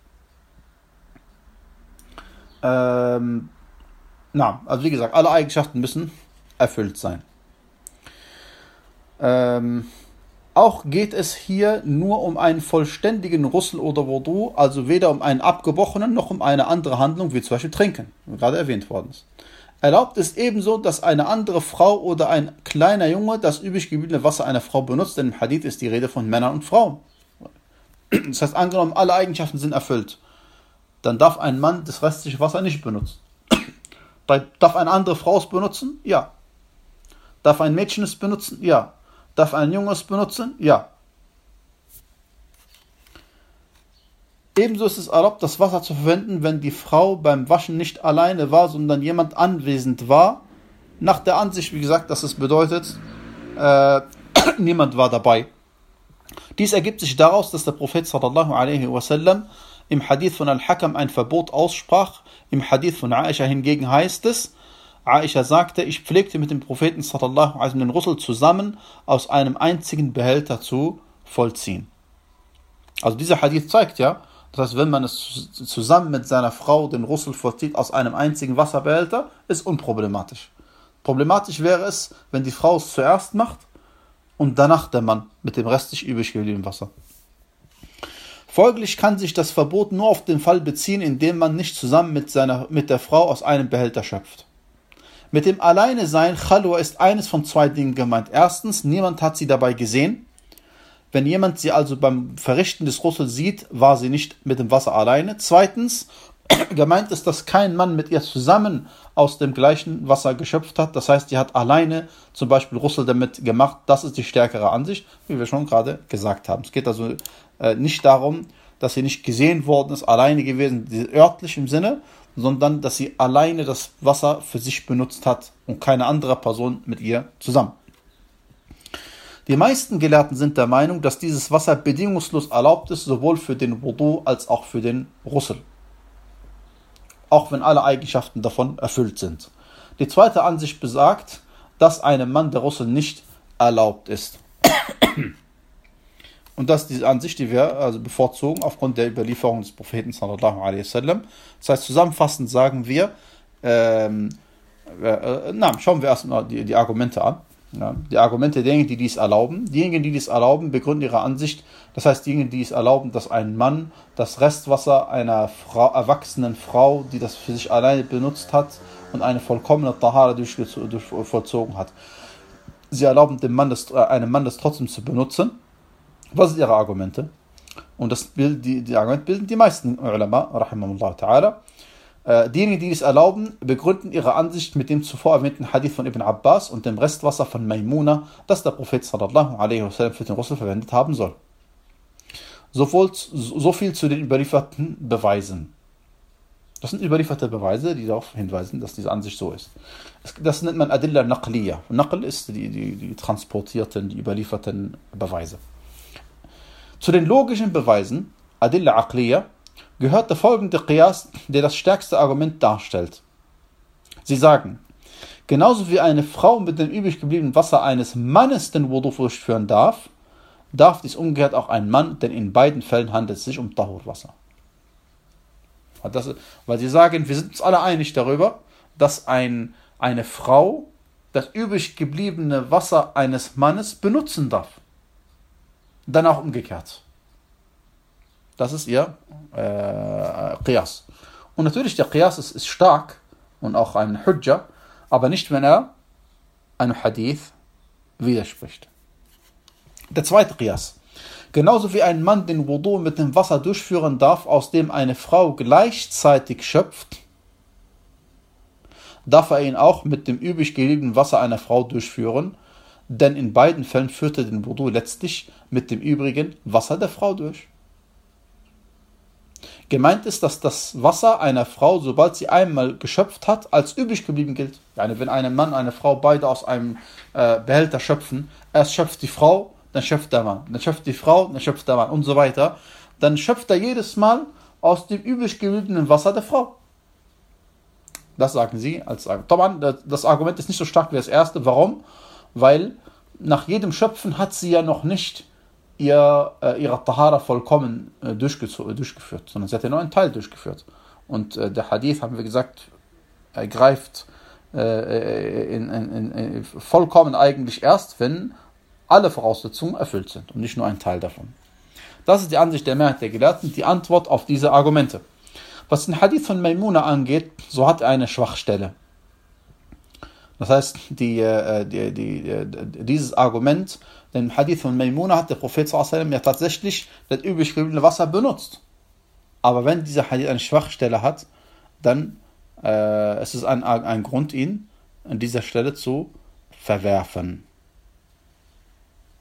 Also wie gesagt, alle Eigenschaften müssen erfüllt sein. Auch geht es hier nur um einen vollständigen Ghusl oder Wudu, also weder um einen abgebrochenen noch um eine andere Handlung, wie zum Beispiel Trinken, wie gerade erwähnt worden ist. Erlaubt ist ebenso, dass eine andere Frau oder ein kleiner Junge das übrig gebliebene Wasser einer Frau benutzt, denn im Hadith ist die Rede von Männern und Frauen. Das heißt, angenommen, alle Eigenschaften sind erfüllt, dann darf ein Mann das restliche Wasser nicht benutzen. Darf eine andere Frau es benutzen? Ja. Darf ein Mädchen es benutzen? Ja. Darf ein Junge es benutzen? Ja. Ebenso ist es erlaubt, das Wasser zu verwenden, wenn die Frau beim Waschen nicht alleine war, sondern jemand anwesend war. Nach der Ansicht, wie gesagt, dass es bedeutet, niemand war dabei. Dies ergibt sich daraus, dass der Prophet sallallahu alaihi wasallam im Hadith von Al-Hakam ein Verbot aussprach. Im Hadith von Aisha hingegen heißt es, Aisha sagte, ich pflegte mit dem Propheten sallallahu alaihi wasallam den Ghusl zusammen aus einem einzigen Behälter zu vollziehen. Also dieser Hadith zeigt ja, das heißt, wenn man es zusammen mit seiner Frau den Ghusl vollzieht aus einem einzigen Wasserbehälter, ist unproblematisch. Problematisch wäre es, wenn die Frau es zuerst macht und danach der Mann mit dem restlich übrig gebliebenen Wasser. Folglich kann sich das Verbot nur auf den Fall beziehen, in dem man nicht zusammen mit der Frau aus einem Behälter schöpft. Mit dem Alleinesein, Chalwa, ist eines von zwei Dingen gemeint. Erstens, niemand hat sie dabei gesehen. Wenn jemand sie also beim Verrichten des Ghusl sieht, war sie nicht mit dem Wasser alleine. Zweitens, gemeint ist, dass kein Mann mit ihr zusammen aus dem gleichen Wasser geschöpft hat. Das heißt, die hat alleine zum Beispiel Ghusl damit gemacht. Das ist die stärkere Ansicht, wie wir schon gerade gesagt haben. Es geht also nicht darum, dass sie nicht gesehen worden ist, alleine gewesen, örtlich im Sinne, sondern dass sie alleine das Wasser für sich benutzt hat und keine andere Person mit ihr zusammen. Die meisten Gelehrten sind der Meinung, dass dieses Wasser bedingungslos erlaubt ist, sowohl für den Wudu als auch für den Ghusl. Auch wenn alle Eigenschaften davon erfüllt sind. Die zweite Ansicht besagt, dass einem Mann der Ghusl nicht erlaubt ist. Und das ist diese Ansicht, die wir also bevorzugen aufgrund der Überlieferung des Propheten sallallahu alaihi wasallam. Das heißt, zusammenfassend sagen wir, schauen wir erstmal die Argumente an. Ja, die Argumente derjenigen, die dies erlauben. Diejenigen, die dies erlauben, begründen ihre Ansicht. Das heißt, diejenigen, die es erlauben, dass ein Mann das Restwasser einer erwachsenen Frau, die das für sich alleine benutzt hat und eine vollkommene Tahara vollzogen hat. Sie erlauben einem Mann das trotzdem zu benutzen. Was sind ihre Argumente? Und die Argumente bilden die meisten Ulama, rahimahullah ta'ala. Diejenigen, die es erlauben, begründen ihre Ansicht mit dem zuvor erwähnten Hadith von Ibn Abbas und dem Restwasser von Maimuna, das der Prophet sallallahu alaihi wasallam für den Ghusl verwendet haben soll. So viel zu den überlieferten Beweisen. Das sind überlieferte Beweise, die darauf hinweisen, dass diese Ansicht so ist. Das nennt man Adilla Naqliya. Naql ist die transportierten, die überlieferten Beweise. Zu den logischen Beweisen, Adilla Aqliya, gehört der folgende Qiyas, der das stärkste Argument darstellt. Sie sagen, genauso wie eine Frau mit dem übrig gebliebenen Wasser eines Mannes den Wudu durchführen darf dies umgekehrt auch ein Mann, denn in beiden Fällen handelt es sich um Tahurwasser. Weil sie sagen, wir sind uns alle einig darüber, dass eine Frau das übrig gebliebene Wasser eines Mannes benutzen darf. Dann auch umgekehrt. Das ist ihr Qiyas. Und natürlich, der Qiyas ist stark und auch ein Hujja, aber nicht, wenn er einem Hadith widerspricht. Der zweite Qiyas. Genauso wie ein Mann den Wudu mit dem Wasser durchführen darf, aus dem eine Frau gleichzeitig schöpft, darf er ihn auch mit dem übrig gebliebenen Wasser einer Frau durchführen, denn in beiden Fällen führt er den Wudu letztlich mit dem übrigen Wasser der Frau durch. Gemeint ist, dass das Wasser einer Frau, sobald sie einmal geschöpft hat, als übrig geblieben gilt. Yani wenn ein Mann und eine Frau beide aus einem Behälter schöpfen, erst schöpft die Frau, dann schöpft der Mann, dann schöpft die Frau, dann schöpft der Mann und so weiter, dann schöpft er jedes Mal aus dem übrig gebliebenen Wasser der Frau. Das sagen sie als Argument. Das Argument ist nicht so stark wie das erste. Warum? Weil nach jedem Schöpfen hat sie ja noch nicht ihre Tahara vollkommen durchgeführt, sondern sie hat ja nur einen Teil durchgeführt. Und der Hadith, haben wir gesagt, er greift vollkommen eigentlich erst, wenn alle Voraussetzungen erfüllt sind und nicht nur ein Teil davon. Das ist die Ansicht der Mehrheit der Gelehrten, die Antwort auf diese Argumente. Was den Hadith von Maimuna angeht, so hat er eine Schwachstelle. Das heißt, dieses Argument, den Hadith von Maimuna hat der Prophet sallallahu alaihi wasallam ja tatsächlich das übrig gebliebene Wasser benutzt. Aber wenn dieser Hadith eine Schwachstelle hat, dann ist es ein Grund, ihn an dieser Stelle zu verwerfen.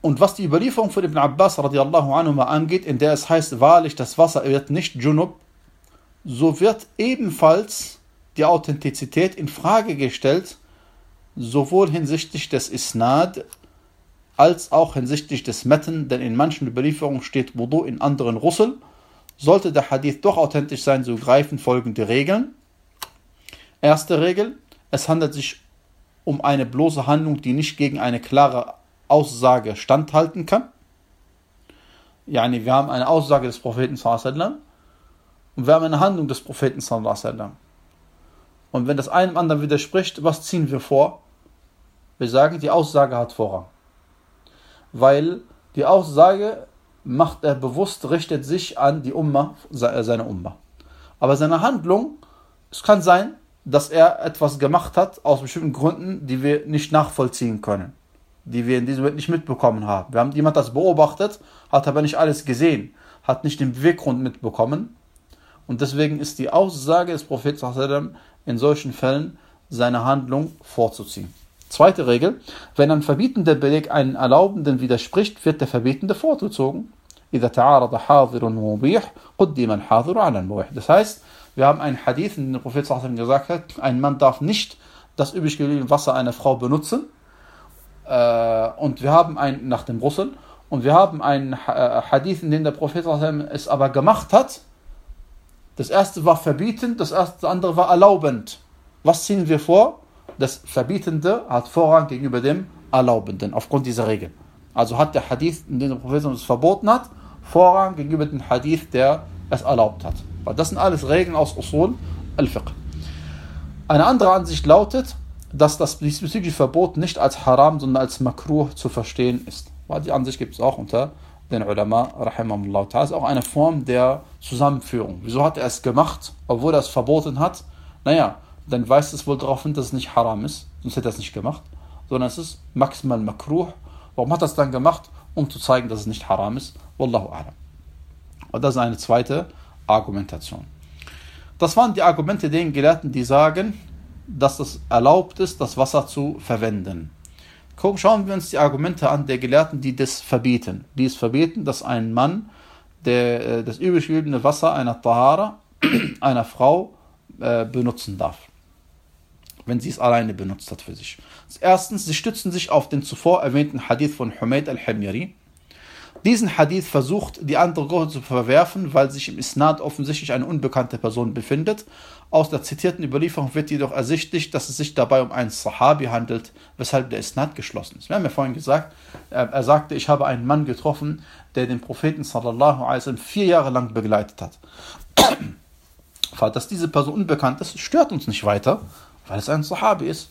Und was die Überlieferung von Ibn Abbas radiallahu anhu angeht, in der es heißt, wahrlich, das Wasser wird nicht Junub, so wird ebenfalls die Authentizität in Frage gestellt, sowohl hinsichtlich des Isnad als auch hinsichtlich des Metten, denn in manchen Überlieferungen steht Wudu, in anderen Ghusl. Sollte der Hadith doch authentisch sein, so greifen folgende Regeln. Erste Regel: Es handelt sich um eine bloße Handlung, die nicht gegen eine klare Aussage standhalten kann. Yani, wir haben eine Aussage des Propheten sallallahu alaihi wasallam und wir haben eine Handlung des Propheten sallallahu alaihi wasallam. Und wenn das einem anderen widerspricht, was ziehen wir vor? Wir sagen, die Aussage hat Vorrang. Weil die Aussage macht er bewusst, richtet sich an die Ummah, seine Ummah. Aber seine Handlung, es kann sein, dass er etwas gemacht hat, aus bestimmten Gründen, die wir nicht nachvollziehen können, die wir in diesem Moment nicht mitbekommen haben. Jemand das beobachtet, hat aber nicht alles gesehen, hat nicht den Beweggrund mitbekommen. Und deswegen ist die Aussage des Propheten sallallahu alaihi wasallam in solchen Fällen seine Handlung vorzuziehen. Zweite Regel: Wenn ein verbietender Beleg einen Erlaubenden widerspricht, wird der Verbietende vorgezogen. Das heißt, wir haben einen Hadith, in dem der Prophet sallallahu alaihi wasallam gesagt hat, ein Mann darf nicht das übrig gebliebene Wasser einer Frau benutzen. Und wir haben einen nach dem Ghusl. Und wir haben einen Hadith, in dem der Prophet sallallahu alaihi wasallam es aber gemacht hat. Das erste war verbietend, das andere war erlaubend. Was ziehen wir vor? Das Verbietende hat Vorrang gegenüber dem Erlaubenden, aufgrund dieser Regel. Also hat der Hadith, in dem der Prophet es verboten hat, Vorrang gegenüber dem Hadith, der es erlaubt hat. Weil das sind alles Regeln aus Usul al-Fiqh. Eine andere Ansicht lautet, dass das diesbezügliche Verbot nicht als Haram, sondern als Makruh zu verstehen ist. Weil die Ansicht gibt es auch unter den Ulama, rahimahumullah. Das ist auch eine Form der Zusammenführung. Wieso hat er es gemacht, obwohl er es verboten hat? Naja, dann weist es wohl darauf hin, dass es nicht Haram ist, sonst hätte er es nicht gemacht, sondern es ist maximal Makruh. Warum hat er es dann gemacht? Um zu zeigen, dass es nicht Haram ist. Wallahu a'lam. Und das ist eine zweite Argumentation. Das waren die Argumente der Gelehrten, die sagen, dass es erlaubt ist, das Wasser zu verwenden. Schauen wir uns die Argumente an der Gelehrten, die das verbieten. Die es verbieten, dass ein Mann das übrig gebliebene Wasser einer Tahara, einer Frau, benutzen darf, wenn sie es alleine benutzt hat für sich. Erstens, sie stützen sich auf den zuvor erwähnten Hadith von Humayd al-Himyari. Diesen Hadith versucht die andere Gruppe zu verwerfen, weil sich im Isnad offensichtlich eine unbekannte Person befindet. Aus der zitierten Überlieferung wird jedoch ersichtlich, dass es sich dabei um einen Sahabi handelt, weshalb der Isnad geschlossen ist. Wir haben ja vorhin gesagt, er sagte, ich habe einen Mann getroffen, der den Propheten sallallahu alaihi wasallam 4 Jahre lang begleitet hat. Dass diese Person unbekannt ist, stört uns nicht weiter, weil es ein Sahabi ist.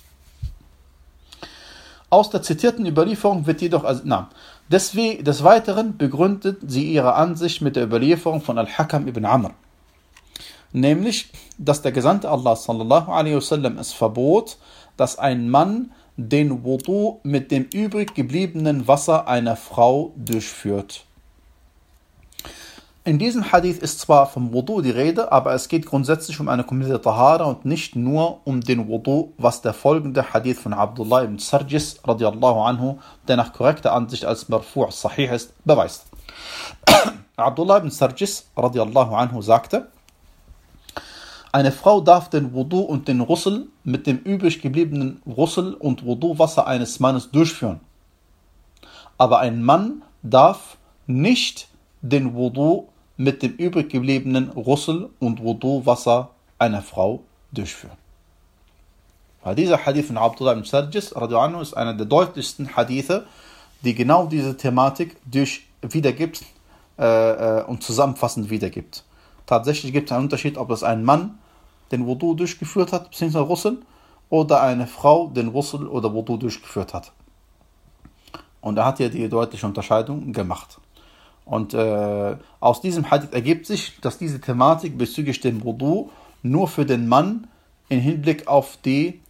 Aus der zitierten Überlieferung wird jedoch, des Weiteren begründet sie ihre Ansicht mit der Überlieferung von Al-Hakam ibn Amr. Nämlich, dass der Gesandte Allah sallallahu alaihi wasallam es verbot, dass ein Mann den Wudu mit dem übrig gebliebenen Wasser einer Frau durchführt. In diesem Hadith ist zwar vom Wudu die Rede, aber es geht grundsätzlich um eine komplette Tahara und nicht nur um den Wudu, was der folgende Hadith von Abdullah ibn Sarjis radiallahu anhu, der nach korrekter Ansicht als Marfu' sahih ist, beweist. Abdullah ibn Sarjis radiallahu anhu sagte, eine Frau darf den Wudu und den Ghusl mit dem übrig gebliebenen Ghusl und Wudu-Wasser eines Mannes durchführen. Aber ein Mann darf nicht den Wudu mit dem übrig gebliebenen Ghusl und Wudu-Wasser einer Frau durchführen. Weil dieser Hadith von Abdullah ibn Sarjis radiallahu anhu ist einer der deutlichsten Hadithe, die genau diese Thematik wiedergibt und zusammenfassend wiedergibt. Tatsächlich gibt es einen Unterschied, ob es ein Mann den Wudu durchgeführt hat, bzw. Ghusl, oder eine Frau den Ghusl oder Wudu durchgeführt hat. Und er hat ja die deutliche Unterscheidung gemacht. Und aus diesem Hadith ergibt sich, dass diese Thematik bezüglich dem Wudu nur für den Mann im Hinblick auf die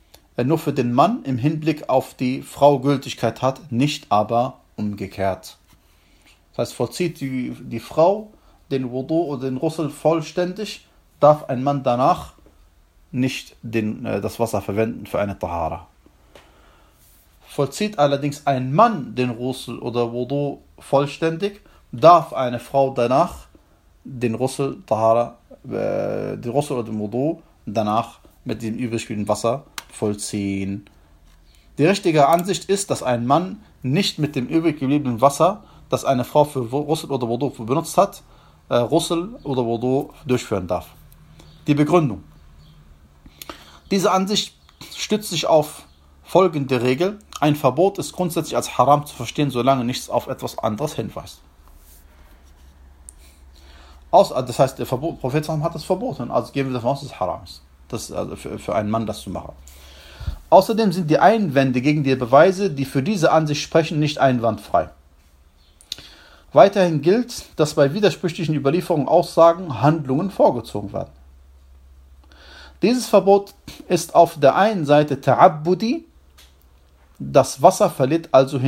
Frau Gültigkeit hat, nicht aber umgekehrt. Das heißt, vollzieht die Frau den Wudu oder den Ghusl vollständig, darf ein Mann danach nicht das Wasser verwenden für eine Tahara. vollzieht allerdings ein Mann den Ghusl oder Wudu vollständig, darf eine Frau danach den Ghusl oder den Wudu danach mit dem übriggebliebenen Wasser vollziehen. Die richtige Ansicht ist, dass ein Mann nicht mit dem übrig gebliebenen Wasser, das eine Frau für Ghusl oder Wudu benutzt hat, Ghusl oder Wudu durchführen darf. Die Begründung. Diese Ansicht stützt sich auf folgende Regel: Ein Verbot ist grundsätzlich als Haram zu verstehen, solange nichts auf etwas anderes hinweist. Das heißt, der Prophet hat es verboten, also gehen wir davon aus, dass es Haram ist. Das ist also für einen Mann, das zu machen. Außerdem sind die Einwände gegen die Beweise, die für diese Ansicht sprechen, nicht einwandfrei. Weiterhin gilt, dass bei widersprüchlichen Überlieferungen Aussagen, Handlungen vorgezogen werden. Dieses Verbot ist auf der einen Seite Ta'abbudi, das Wasser verliert also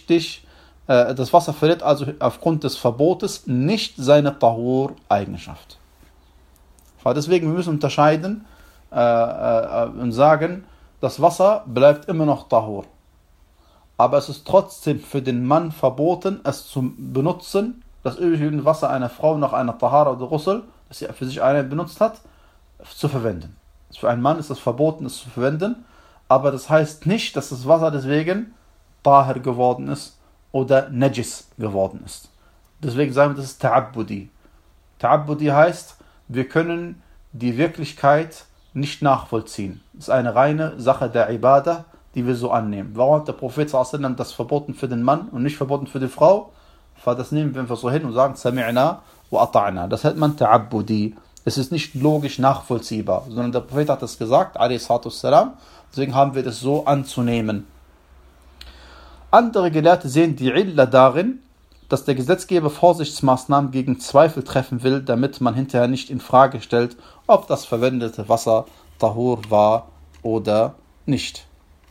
aufgrund des Verbotes nicht seine Tahur-Eigenschaft. Deswegen müssen wir unterscheiden und sagen, das Wasser bleibt immer noch Tahur. Aber es ist trotzdem für den Mann verboten, es zu benutzen, das übrige Wasser einer Frau nach einer Tahara oder Ghusl, das sie für sich eine benutzt hat, zu verwenden. Für einen Mann ist es verboten, es zu verwenden, aber das heißt nicht, dass das Wasser deswegen Tahir geworden ist oder Najis geworden ist. Deswegen sagen wir, das ist Ta'abbudi. Ta'abbudi heißt, wir können die Wirklichkeit nicht nachvollziehen. Das ist eine reine Sache der Ibadah, die wir so annehmen. Warum hat der Prophet ﷺ das verboten für den Mann und nicht verboten für die Frau? Das nehmen wir einfach so hin und sagen, Sami'na wa ata'na. Das nennt man Ta'abbudi. Es ist nicht logisch nachvollziehbar, sondern der Prophet hat das gesagt, a.s.w. Deswegen haben wir das so anzunehmen. Andere Gelehrte sehen die Illa darin, dass der Gesetzgeber Vorsichtsmaßnahmen gegen Zweifel treffen will, damit man hinterher nicht in Frage stellt, ob das verwendete Wasser Tahur war oder nicht.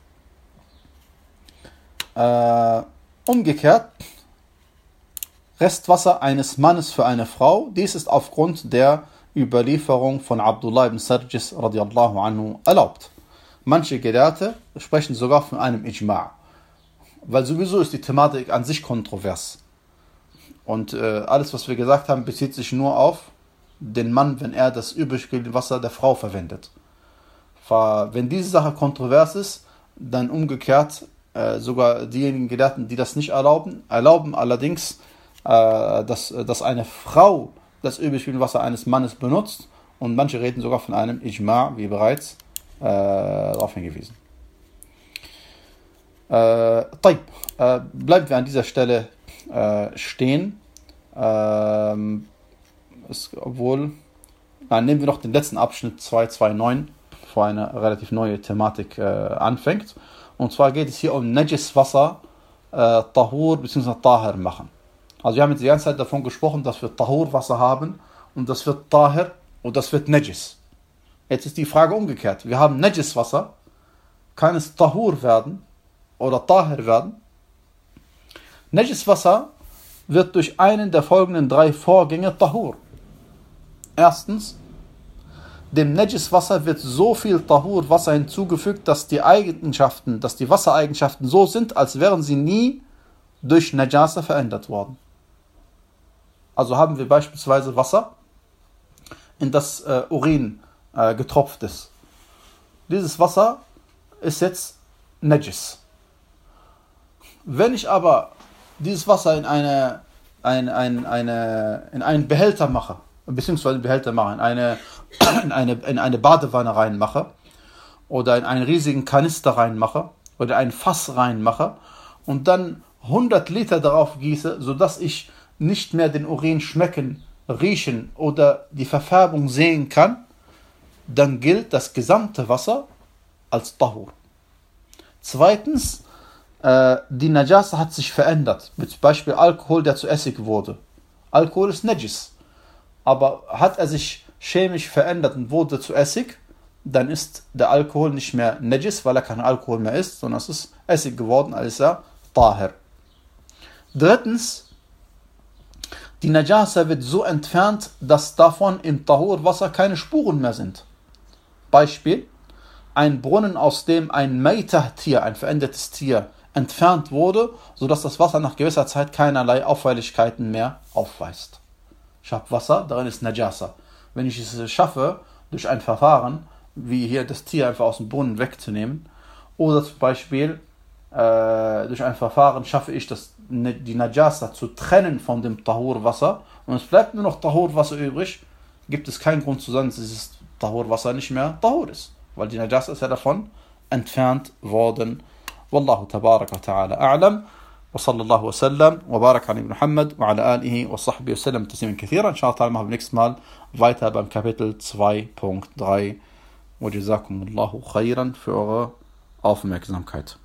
Umgekehrt, Restwasser eines Mannes für eine Frau, dies ist aufgrund der Überlieferung von Abdullah ibn Sarjis radiallahu anhu erlaubt. Manche Gelehrte sprechen sogar von einem Ijma', weil sowieso ist die Thematik an sich kontrovers. Und alles, was wir gesagt haben, bezieht sich nur auf den Mann, wenn er das übriggebliebene Wasser der Frau verwendet. Wenn diese Sache kontrovers ist, dann umgekehrt sogar diejenigen Gelehrten, die das nicht erlauben allerdings, dass eine Frau das übriggebliebene Wasser eines Mannes benutzt, und manche reden sogar von einem Ijma', wie bereits darauf hingewiesen. Bleiben wir an dieser Stelle stehen. Nehmen wir noch den letzten Abschnitt 229, wo eine relativ neue Thematik anfängt. Und zwar geht es hier um Najis Wasser Tahur bzw. Tahir machen. Also wir haben jetzt die ganze Zeit davon gesprochen, dass wir Tahur Wasser haben und das wird Tahir und das wird Najis. Jetzt ist die Frage umgekehrt. Wir haben Najis Wasser, kann es Tahur werden oder Tahir werden? Najis Wasser wird durch einen der folgenden 3 Vorgänge Tahur. Erstens, dem Najis Wasser wird so viel Tahur Wasser hinzugefügt, dass die Wassereigenschaften so sind, als wären sie nie durch Najasa verändert worden. Also haben wir beispielsweise Wasser, in das Urin getropft ist. Dieses Wasser ist jetzt Najis. Wenn ich aber dieses Wasser in einen Behälter mache, beziehungsweise in eine Badewanne reinmache oder in einen riesigen Kanister reinmache oder ein Fass reinmache und dann 100 Liter darauf gieße, sodass ich nicht mehr den Urin schmecken, riechen oder die Verfärbung sehen kann, dann gilt das gesamte Wasser als Tahur. Zweitens, die Najasa hat sich verändert. Mit Beispiel Alkohol, der zu Essig wurde. Alkohol ist Najis. Aber hat er sich chemisch verändert und wurde zu Essig, dann ist der Alkohol nicht mehr Najis, weil er kein Alkohol mehr ist, sondern es ist Essig geworden, als er Tahir. Drittens, die Najasa wird so entfernt, dass davon im Tahur-Wasser keine Spuren mehr sind. Beispiel, ein Brunnen, aus dem ein Maitah-Tier, ein verändertes Tier, entfernt wurde, sodass das Wasser nach gewisser Zeit keinerlei Auffälligkeiten mehr aufweist. Ich habe Wasser, darin ist Najasa. Wenn ich es schaffe, durch ein Verfahren, wie hier das Tier einfach aus dem Brunnen wegzunehmen, oder zum Beispiel durch ein Verfahren schaffe ich, die Najasa zu trennen von dem Tahur-Wasser und es bleibt nur noch Tahur-Wasser übrig, gibt es keinen Grund zu sagen, dass dieses Tahur-Wasser nicht mehr Tahur ist, weil die Najasa ist ja davon entfernt worden. Wallahu tabaraka wa ta'ala a'lam. وصلى الله وسلم وبارك على محمد وعلى آله وصحبه وسلم تسليما كثيرا. إن شاء الله machen wir nächstes Mal weiter beim Kapitel 2.3. وجزاكم الله خيرا für eure Aufmerksamkeit.